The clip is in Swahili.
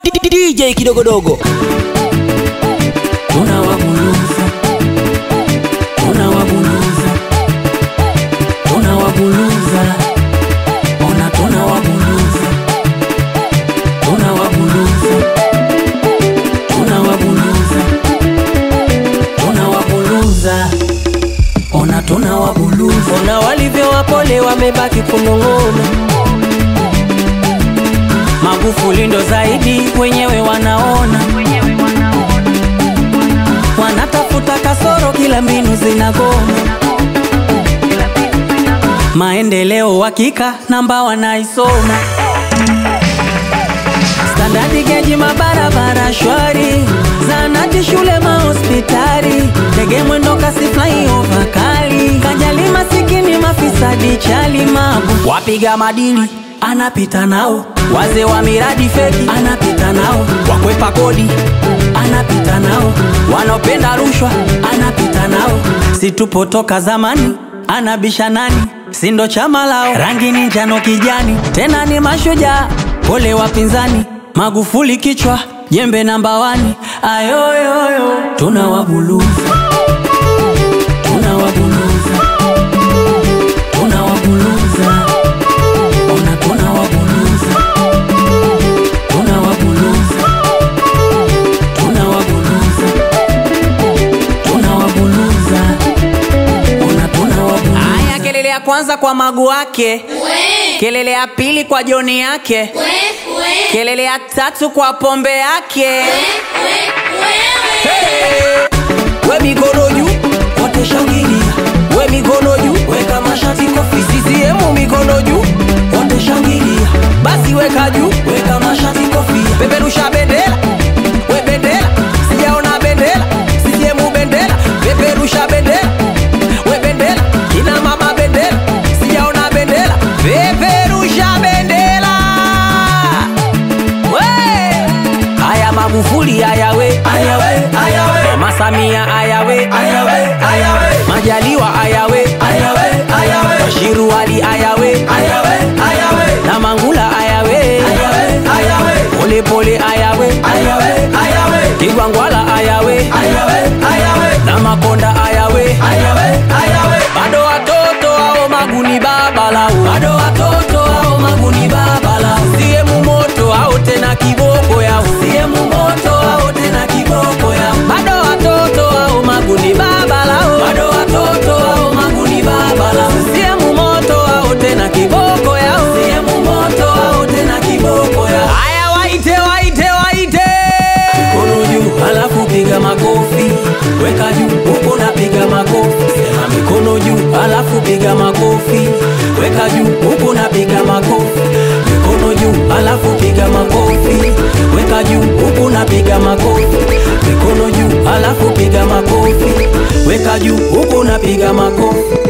DJ kidogodogo. Tunawabuluza, tunawabuluza, tunawabuluza, ona tunawabuluza, tunawabuluza, tunawabuluza, tunawabuluza, ona tunawabuluza. Ona walivyo wapole wamebaki kunong'ona. Magufuli ndo zaidi wenyewe wanaona. Wanatafuta kasoro kila mbinu zinagoma. Maendeleo hakika namba wanaisoma. Standard gauge mabarabara shwari. Zahanati shule mahospitali. Ndege mwendo kasi flyover kali. Kajali masikini mafisadi chali mabu. Wapiga madili anapita nao. Wazee wa miradi feki anapita nao. Wakwepa kodi anapita nao. Wanaopenda rushwa anapita nao. Situpo toka zamani anabisha nani? Sindo chama lao. Rangi ni njano kijani. Tena ni mashujaa pole wapinzani. Magufuli kichwa jembe namba 1. Ayoyoyo tunawabuluza, tunawabuluza, tunawabuluza, ona tunawabuluza, tunawabuluza, tunawabuluza, tunawabuluza, ona tunawabuluza. Aya, kelele ya kwanza kwa Magu wake, kelele ya pili kwa Joni yake, kelele ya tatu kwa pombe yake. Hey! We mikono juu, wote shangilia. We mikono juu, weka mashati kofi. CCM mikono juu, wote shangilia. Basi weka juu, weka mashati kofi. Peperusha bendera, we bendera. Sijaona bendera, CCM bendera. Peperusha bendera, we bendera. Kina mama bendera, sijaona bendera. Peperusha bendera. Aya Magufuli ayawe, ayawe, ayawe. Mama Samia ayawe, ayawe, ayawe. Majaliwa ayawe, ayawe, ayawe. Bashiru Ali ayawe, ayawe, ayawe. Na Mangula ayawe, ayawe, ayawe. Pole pole ayawe, ayawe, ayawe. Kigwangwala ayawe, ayawe, ayawe. Na Makonda ayawe, ayawe, ayawe. Bado watoto hao Magu ni baba lao. Bado watoto hao Magu ni baba lao. CCM moto hao tena kiboko yao. CCM moto hao tena kiboko yao. Bado watoto hao Magu ni baba lao. Bado watoto hao Magu ni baba lao. CCM moto hao tena kiboko yao. CCM moto hao tena kiboko yao. Aya waite waite waite. Mikono juu alafu piga makofi. Weka juu huko na piga makofi. Sema mikono juu alafu piga makofi. Weka juu huko na piga makofi. Mikono juu alafu piga makofi. Weka juu huko na piga makofi. Mikono juu alafu piga makofi. Weka juu huko na piga makofi.